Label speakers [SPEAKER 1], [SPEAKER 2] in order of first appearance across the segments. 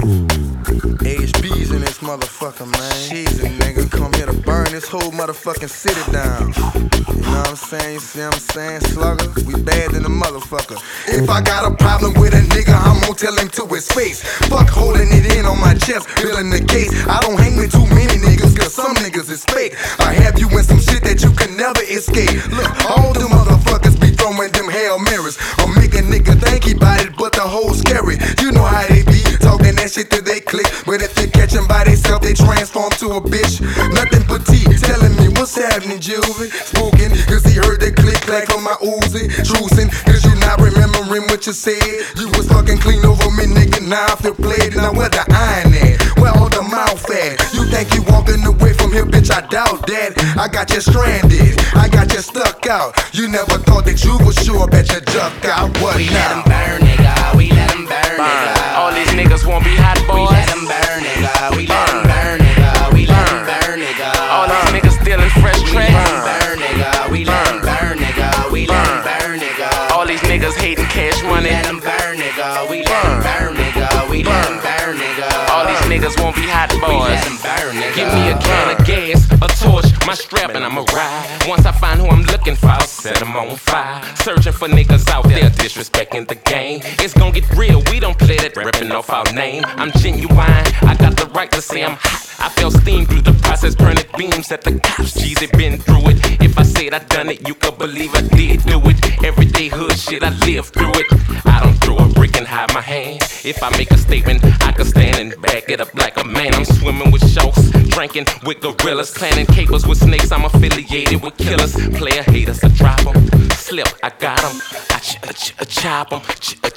[SPEAKER 1] HB's in this motherfucker, man. She's a nigga, come here to burn this whole motherfucking city down. You know what I'm saying? You see what I'm saying, slugger? We bad than a motherfucker. If I got a problem with a nigga, I'm gon' tell him to his face. Fuck holding it in on my chest, building the case. I don't hang with too many niggas, cause some niggas is fake. I have you in some shit that you can never escape. Look, all the motherfuckers be throwing them Hail Marys. Or make a nigga think he bout it, but the whole scary. You know how they be, talking that shit till they click. But if they catch them by themselves, they transform to a bitch. Nothing but T, telling me what's happening, Juvie. Spoken, cause he heard the click clack on my Uzi. Trucing, cause you not remembering what you said. You was fucking clean over me, nigga, now I feel played. Now where the iron at? Where all the mouth at? You think you walking away from here, bitch, I doubt that. I got you stranded, I got you stuck out. You never thought that you was sure, bet you duck out. What
[SPEAKER 2] we
[SPEAKER 1] now?
[SPEAKER 2] Let 'em burn, nigga, we let 'em burn, nigga.
[SPEAKER 3] All these niggas won't be hot boys.
[SPEAKER 2] We let 'em burn, nigga, we let 'em burn, nigga. We let 'em burn, nigga.
[SPEAKER 3] All these niggas stealing fresh
[SPEAKER 2] We
[SPEAKER 3] tracks.
[SPEAKER 2] let 'em burn, nigga, we let 'em burn, nigga. We let 'em burn, nigga.
[SPEAKER 3] All these niggas hating cash money.
[SPEAKER 2] We let 'em burn, nigga, we let 'em burn, nigga. We let 'em burn, nigga.
[SPEAKER 3] All these niggas won't be hot
[SPEAKER 2] We
[SPEAKER 3] boys.
[SPEAKER 2] let 'em burn, nigga.
[SPEAKER 3] Give me a can of gas, a torch, my strap, and I'ma ride. Once I find who I'm looking for, I'll set 'em on fire. Searching for niggas out there disrespecting the game. It's gon' get real, we don't play that ripping off our name. I'm genuine, I got the right to say I'm hot. I felt steam through the process, burning beams at the cops. Jeezy been through it. If I said I done it, you could believe I did do it. Everyday hood shit, I live through it. I don't throw a brick and hide my hand. If I make a statement, I can stand and back it up like a man. I'm swimming with sharks, drinking with gorillas, planning capers with snakes. I'm affiliated with killers. Player haters, I drop 'em. Slip, I got 'em. I chop 'em,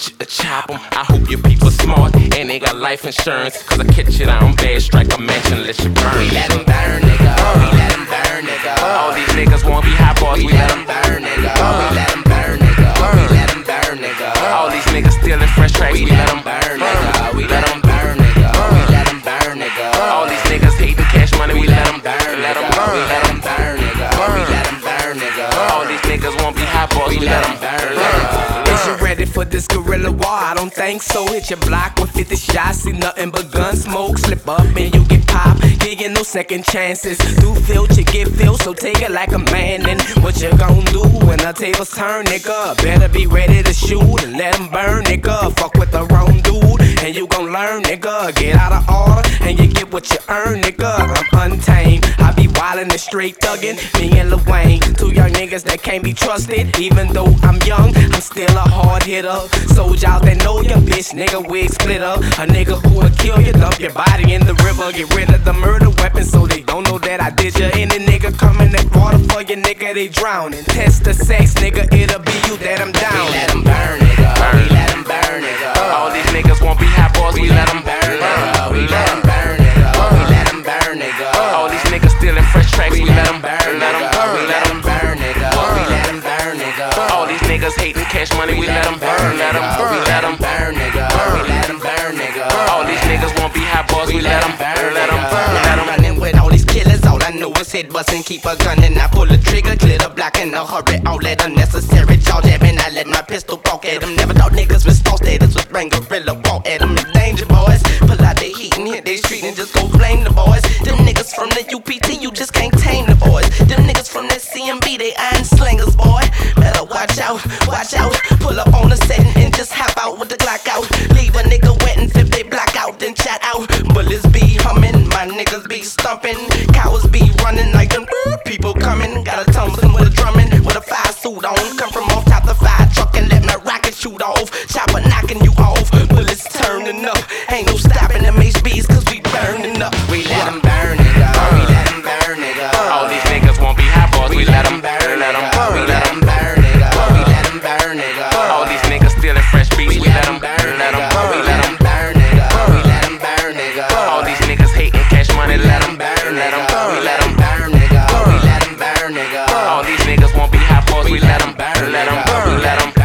[SPEAKER 3] chop 'em. I hope your people smart and they got life insurance. Cause I catch it on bad, strike a match and let you burn.
[SPEAKER 2] We let 'em burn, nigga. We let 'em burn, nigga.
[SPEAKER 3] All these niggas won't be hot boys.
[SPEAKER 2] We let 'em burn, nigga. We let 'em burn, nigga. We let 'em burn, nigga.
[SPEAKER 3] All these niggas stealing fresh tracks.
[SPEAKER 2] We let 'em burn, nigga. We let 'em burn, nigga. We let 'em burn, nigga.
[SPEAKER 3] All these niggas hating cash money.
[SPEAKER 2] We let 'em burn, let 'em burn. We let 'em burn, nigga. We let 'em burn, nigga.
[SPEAKER 3] All these niggas won't be hot boys.
[SPEAKER 2] We let 'em burn, nigga.
[SPEAKER 4] Is you ready for this guerrilla war? I don't think so. Hit your block with 50 shots, see nothing but gun smoke. Slip up and you get popped, getting no second chances. Do feel you get filled, so take it like a man. And what you gon' do when the tables turn, nigga? Better be ready to shoot and let 'em burn, nigga. Fuck with the wrong dude and you gon' learn, nigga. Get out of order and you get what you earn, nigga. I'm untamed, I be wildin' and straight thuggin'. Me and Lil Wayne, two young niggas that can't be trusted. Even though I'm young, I'm still a hard hitter. Soldiers out that know ya, bitch, nigga, wig splitter. A nigga who'll kill you, dump your body in the river. Get rid of the murder weapon so they don't know that I did ya. Any nigga coming that water for you, nigga, they drowning. Test the sex, nigga, it'll be you that I'm down.
[SPEAKER 2] We let 'em burn, nigga. We let 'em burn, nigga.
[SPEAKER 3] All these niggas won't be hot boys.
[SPEAKER 2] We let 'em burn, nigga. We let 'em burn, nigga. We let 'em burn, nigga.
[SPEAKER 3] All these niggas stealing fresh tracks.
[SPEAKER 2] We let 'em burn,
[SPEAKER 3] let 'em
[SPEAKER 2] nigga. We
[SPEAKER 3] burn.
[SPEAKER 2] let 'em burn, nigga. We let 'em burn, nigga.
[SPEAKER 3] All these niggas hating cash money. We let 'em burn. Let 'em burn.
[SPEAKER 2] We let 'em burn, nigga. We let 'em burn, nigga.
[SPEAKER 3] All these niggas won't be hot boys. We let 'em burn. Let 'em burn. Let 'em
[SPEAKER 2] Running with all these killers, all I know is hit bust and keep a gun and I pull the trigger, clear the block in a hurry. All that unnecessary charge at me, I let my pistol talk at them. Never thought niggas with stone status would bring gorilla walk at them. It's danger, boys. Pull out the heat and hit they street and just go blame the boys. Them niggas from the UPT, you just can't tame the boys. Them niggas from that CMB, they iron slingers, boy. Better watch out, watch out. Pull up on the set and just hop out with the Glock out. Leave a nigga wet and flip they block out, then chat out. Bullets be humming, my niggas be stumping. Cows be running like them people coming. Got a Thompson with a drumming, with a fire suit on. Come from off top the fire truck and let my rocket shoot off. Chopper knocking you off, bullets turning up. Ain't no stopping them HBs cause we burning up. We let 'em burn, nigga. We let 'em burn, nigga.
[SPEAKER 3] all these niggas won't be hot boys. We let 'em burn. Let 'em burn.
[SPEAKER 2] We let 'em burn, nigga. We let 'em burn, nigga.
[SPEAKER 3] All these niggas stealing fresh beats. We let 'em burn. Let 'em burn.
[SPEAKER 2] We let 'em burn, nigga. We let 'em burn, nigga.
[SPEAKER 3] All these niggas hating cash money. Let 'em burn. Let 'em burn.
[SPEAKER 2] We let 'em burn, nigga. We let 'em burn, nigga.
[SPEAKER 3] All these niggas won't be hot boys. We let 'em burn. Let 'em burn. Let 'em